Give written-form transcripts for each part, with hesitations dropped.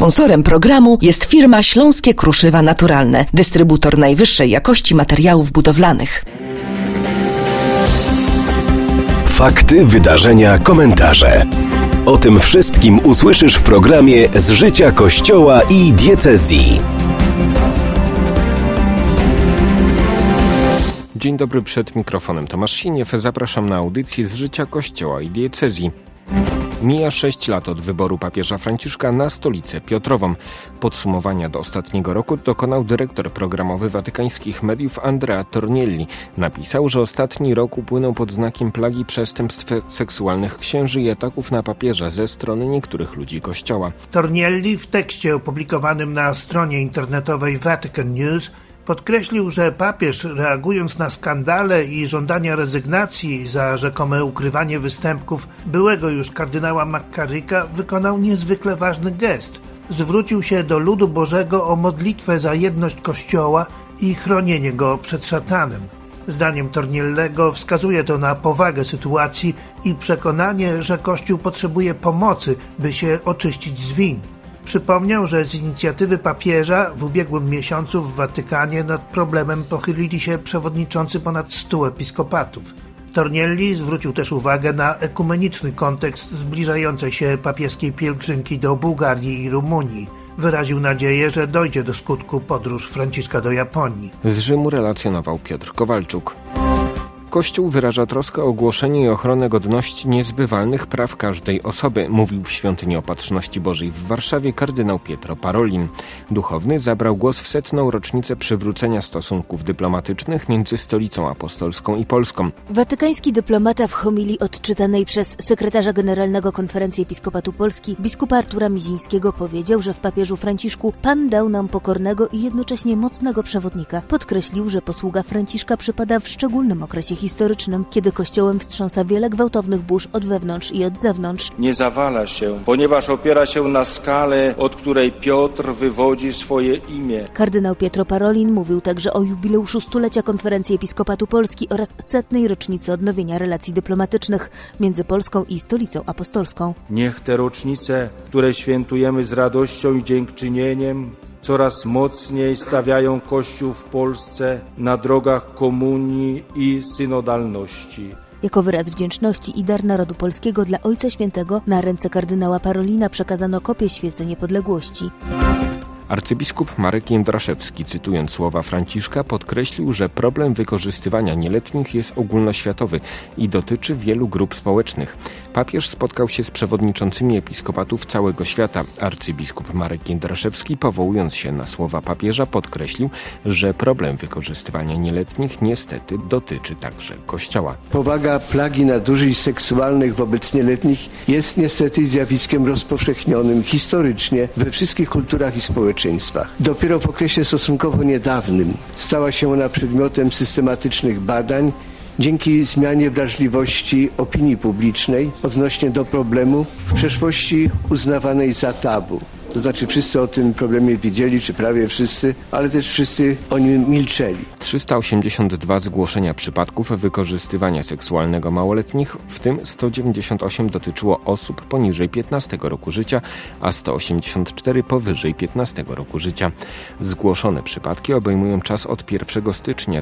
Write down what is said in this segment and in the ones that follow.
Sponsorem programu jest firma Śląskie Kruszywa Naturalne, dystrybutor najwyższej jakości materiałów budowlanych. Fakty, wydarzenia, komentarze. O tym wszystkim usłyszysz w programie Z życia Kościoła i diecezji. Dzień dobry, przed mikrofonem Tomasz Siniew. Zapraszam na audycję Z życia Kościoła i diecezji. Mija 6 lat od wyboru papieża Franciszka na stolicę Piotrową. Podsumowania do ostatniego roku dokonał dyrektor programowy watykańskich mediów Andrea Tornielli. Napisał, że ostatni rok upłynął pod znakiem plagi przestępstw seksualnych księży i ataków na papieża ze strony niektórych ludzi Kościoła. Tornielli w tekście opublikowanym na stronie internetowej Vatican News podkreślił, że papież, reagując na skandale i żądania rezygnacji za rzekome ukrywanie występków byłego już kardynała McCarricka, wykonał niezwykle ważny gest. Zwrócił się do ludu Bożego o modlitwę za jedność Kościoła i chronienie go przed szatanem. Zdaniem Torniellego wskazuje to na powagę sytuacji i przekonanie, że Kościół potrzebuje pomocy, by się oczyścić z win. Przypomniał, że z inicjatywy papieża w ubiegłym miesiącu w Watykanie nad problemem pochylili się przewodniczący ponad 100 episkopatów. Tornielli zwrócił też uwagę na ekumeniczny kontekst zbliżającej się papieskiej pielgrzymki do Bułgarii i Rumunii. Wyraził nadzieję, że dojdzie do skutku podróż Franciszka do Japonii. Z Rzymu relacjonował Piotr Kowalczuk. Kościół wyraża troskę o głoszenie i ochronę godności niezbywalnych praw każdej osoby, mówił w Świątyni Opatrzności Bożej w Warszawie kardynał Pietro Parolin. Duchowny zabrał głos w 100. rocznicę przywrócenia stosunków dyplomatycznych między Stolicą Apostolską i Polską. Watykański dyplomata w homilii odczytanej przez sekretarza generalnego Konferencji Episkopatu Polski biskupa Artura Mizińskiego powiedział, że w papieżu Franciszku Pan dał nam pokornego i jednocześnie mocnego przewodnika. Podkreślił, że posługa Franciszka przypada w szczególnym okresie historycznym, kiedy Kościołem wstrząsa wiele gwałtownych burz od wewnątrz i od zewnątrz. Nie zawala się, ponieważ opiera się na skale, od której Piotr wywodzi swoje imię. Kardynał Pietro Parolin mówił także o jubileuszu 100-lecia Konferencji Episkopatu Polski oraz 100. rocznicy odnowienia relacji dyplomatycznych między Polską i Stolicą Apostolską. Niech te rocznice, które świętujemy z radością i dziękczynieniem, coraz mocniej stawiają Kościół w Polsce na drogach komunii i synodalności. Jako wyraz wdzięczności i dar narodu polskiego dla Ojca Świętego na ręce kardynała Parolina przekazano kopię świecy niepodległości. Arcybiskup Marek Jędraszewski, cytując słowa Franciszka, podkreślił, że problem wykorzystywania nieletnich jest ogólnoświatowy i dotyczy wielu grup społecznych. Papież spotkał się z przewodniczącymi episkopatów całego świata. Arcybiskup Marek Jędraszewski, powołując się na słowa papieża, podkreślił, że problem wykorzystywania nieletnich niestety dotyczy także Kościoła. Powaga plagi nadużyć seksualnych wobec nieletnich jest niestety zjawiskiem rozpowszechnionym historycznie we wszystkich kulturach i społeczeństwach. Dopiero w okresie stosunkowo niedawnym stała się ona przedmiotem systematycznych badań dzięki zmianie wrażliwości opinii publicznej odnośnie do problemu w przeszłości uznawanej za tabu. To znaczy wszyscy o tym problemie wiedzieli, czy prawie wszyscy, ale też wszyscy o nim milczeli. 382 zgłoszenia przypadków wykorzystywania seksualnego małoletnich, w tym 198 dotyczyło osób poniżej 15 roku życia, a 184 powyżej 15 roku życia. Zgłoszone przypadki obejmują czas od 1 stycznia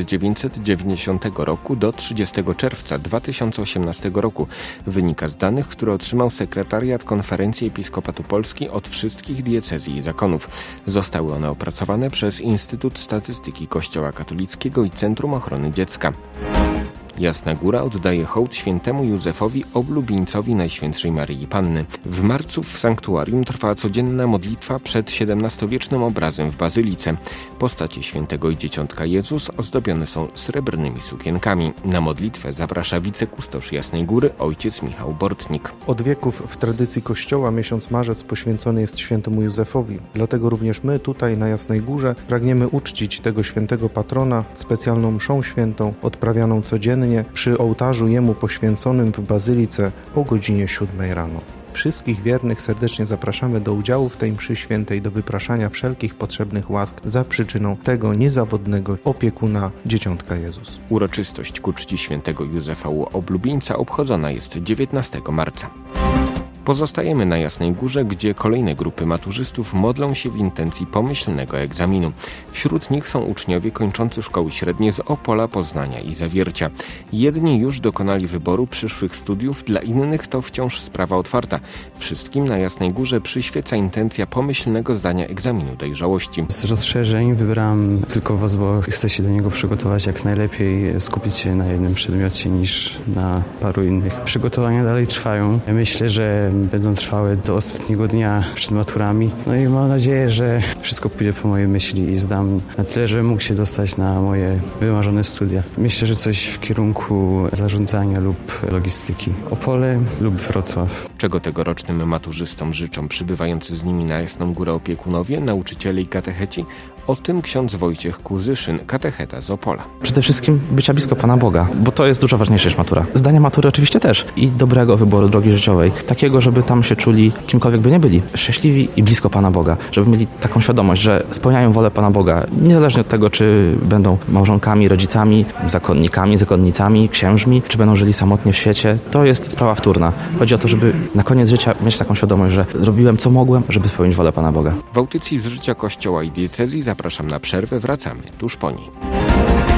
1990 roku do 30 czerwca 2018 roku. Wynika z danych, które otrzymał sekretariat Konferencji Episkopatu Polski od wszystkich diecezji i zakonów. Zostały one opracowane przez Instytut Statystyki Kościoła Katolickiego i Centrum Ochrony Dziecka. Jasna Góra oddaje hołd świętemu Józefowi Oblubieńcowi Najświętszej Maryi Panny. W marcu w sanktuarium trwa codzienna modlitwa przed XVII-wiecznym obrazem w bazylice. Postacie świętego i dzieciątka Jezus ozdobione są srebrnymi sukienkami. Na modlitwę zaprasza wicekustosz Jasnej Góry ojciec Michał Bortnik. Od wieków w tradycji Kościoła miesiąc marzec poświęcony jest świętemu Józefowi. Dlatego również my tutaj na Jasnej Górze pragniemy uczcić tego świętego patrona specjalną mszą świętą odprawianą codziennie przy ołtarzu jemu poświęconym w bazylice o godzinie 7 rano. Wszystkich wiernych serdecznie zapraszamy do udziału w tej mszy świętej, do wypraszania wszelkich potrzebnych łask za przyczyną tego niezawodnego opiekuna Dzieciątka Jezus. Uroczystość ku czci świętego Józefa Oblubieńca obchodzona jest 19 marca. Pozostajemy na Jasnej Górze, gdzie kolejne grupy maturzystów modlą się w intencji pomyślnego egzaminu. Wśród nich są uczniowie kończący szkoły średnie z Opola, Poznania i Zawiercia. Jedni już dokonali wyboru przyszłych studiów, dla innych to wciąż sprawa otwarta. Wszystkim na Jasnej Górze przyświeca intencja pomyślnego zdania egzaminu dojrzałości. Z rozszerzeń wybrałem tylko WOS, bo chcę się do niego przygotować jak najlepiej, skupić się na jednym przedmiocie niż na paru innych. Przygotowania dalej trwają. Myślę, że będą trwały do ostatniego dnia przed maturami. No i mam nadzieję, że wszystko pójdzie po mojej myśli i zdam na tyle, że mógł się dostać na moje wymarzone studia. Myślę, że coś w kierunku zarządzania lub logistyki. Opole lub Wrocław. Czego tegorocznym maturzystom życzą przybywający z nimi na Jasną Górę opiekunowie, nauczyciele i katecheci? O tym ksiądz Wojciech Kuzyszyn, katecheta z Opola. Przede wszystkim bycia blisko Pana Boga, bo to jest dużo ważniejsze niż matura. Zdania matury oczywiście też i dobrego wyboru drogi życiowej. Takiego, żeby tam się czuli kimkolwiek by nie byli. Szczęśliwi i blisko Pana Boga. Żeby mieli taką świadomość, że spełniają wolę Pana Boga. Niezależnie od tego, czy będą małżonkami, rodzicami, zakonnikami, zakonnicami, księżmi, czy będą żyli samotnie w świecie. To jest sprawa wtórna. Chodzi o to, żeby na koniec życia mieć taką świadomość, że zrobiłem co mogłem, żeby spełnić wolę Pana Boga. W audycji z życia Kościoła i diecezji zapraszam na przerwę, wracamy tuż po niej.